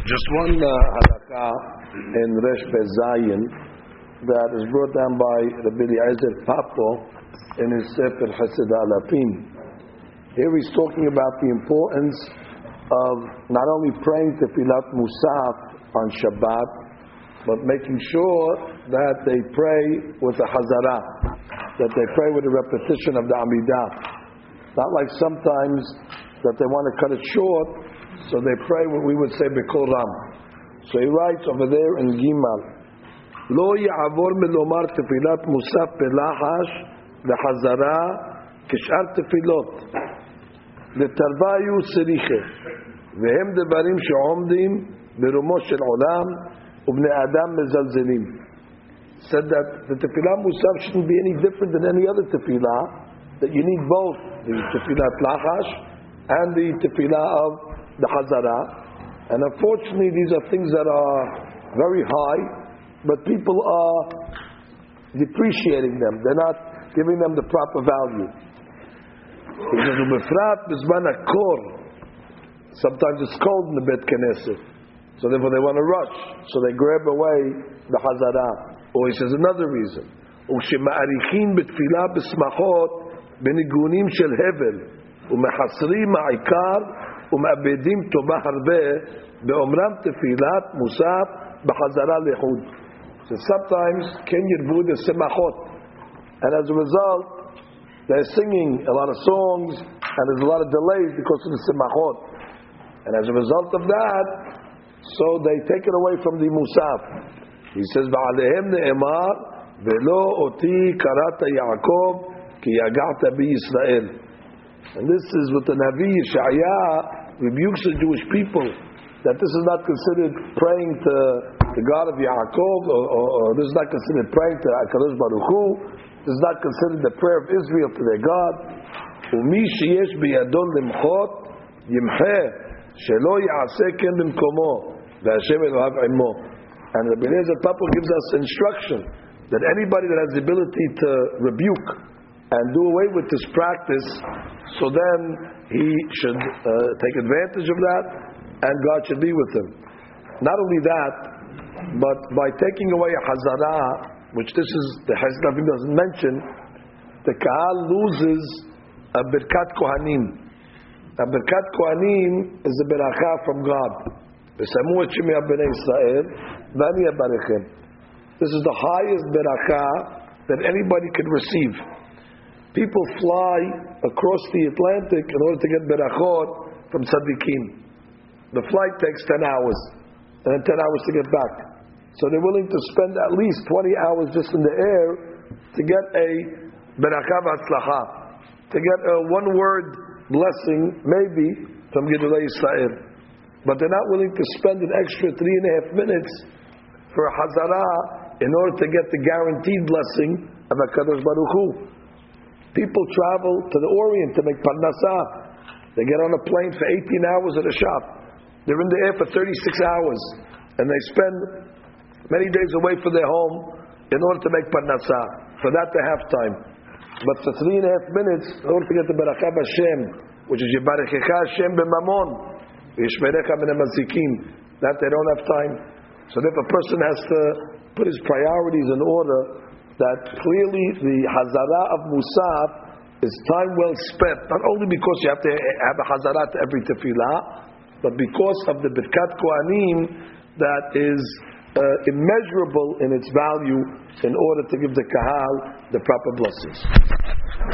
Just one halakha in Resh Bezayin that is brought down by Rabbi Eliezer Papo in his Sefer Chesed Alapim. Here he's talking about the importance of not only praying Tefillat Musaf on Shabbat, but making sure that they pray with a Hazara, that they pray with a repetition of the Amidah. Not like sometimes that they want to cut it short, so they pray what we would say B'Kol Ram. So he writes over there in Gimal, Lo ya'avor melomar tefilat musaf belahash lehazara kishar tefilot letarvayu seriche vehem devarim she'omdim berumo shel olam ubnei adam mezalzelim. Said that the tefilat musaf shouldn't be any different than any other tefilah, that you need both the tefilat lahash and the tefilah of the Hazara, and unfortunately these are things that are very high, but people are depreciating them. They're not giving them the proper value. Sometimes it's cold in the Bet Knesset, so therefore they want to rush, so they grab away the Hazara. Or he says another reason, ושמאריכים בתפילה בשמחות בניגונים של הבל ומחסרים העיקר ומאבדים טובה הרבה באומרם תפילת מוסף בחזרה לחוד. So sometimes can yirvu the semachot, and as a result they're singing a lot of songs and there's a lot of delays because of the semachot, and as a result of that, so they take it away from the musaf. He says va'alehem ne'emar velo oti karata Yaakov ki yaga'ta bi Yisrael. And this is what the Navi Yeshaya rebukes the Jewish people, that this is not considered praying to the God of Yaakov, or this is not considered praying to HaKadosh Baruch Hu. This is not considered the prayer of Israel to their God. Umi sheyesh biyadon limchot yimcheh shelo ya'aseh ken b'mkomo ve'Hashem Elohav imo. And Rabbi Eliezer Papo gives us instruction that anybody that has the ability to rebuke and do away with this practice, so then he should take advantage of that, and God should be with him. Not only that, but by taking away a Hazara, which this is the Chesed Alapim doesn't mention, the Kahal loses a Birkat Kohanim. A Birkat Kohanim is a Beracha from God. This is the highest Beracha that anybody could receive. People fly across the Atlantic in order to get berachot from tzaddikim. The flight takes 10 hours, and then 10 hours to get back. So they're willing to spend at least 20 hours just in the air to get a beracha v'atzlacha, to get a one-word blessing, maybe, from Gedolei Yisrael. But they're not willing to spend an extra 3.5 minutes for a hazara in order to get the guaranteed blessing of HaKadosh Baruch Hu. People travel to the Orient to make parnasah. They get on a plane for 18 hours at a shop. They're in the air for 36 hours, and they spend many days away from their home in order to make parnasah. For that they have time. But for 3.5 minutes, in order to get the barakah Hashem, which is Yibarechecha Hashem b'mamon, Yishmerecha min hamazikim, that they don't have time. So if a person has to put his priorities in order, that clearly the Hazara of Musaf is time well spent, not only because you have to have a Hazara to every tefillah, but because of the Birkat Kohanim that is immeasurable in its value in order to give the Kahal the proper blessings.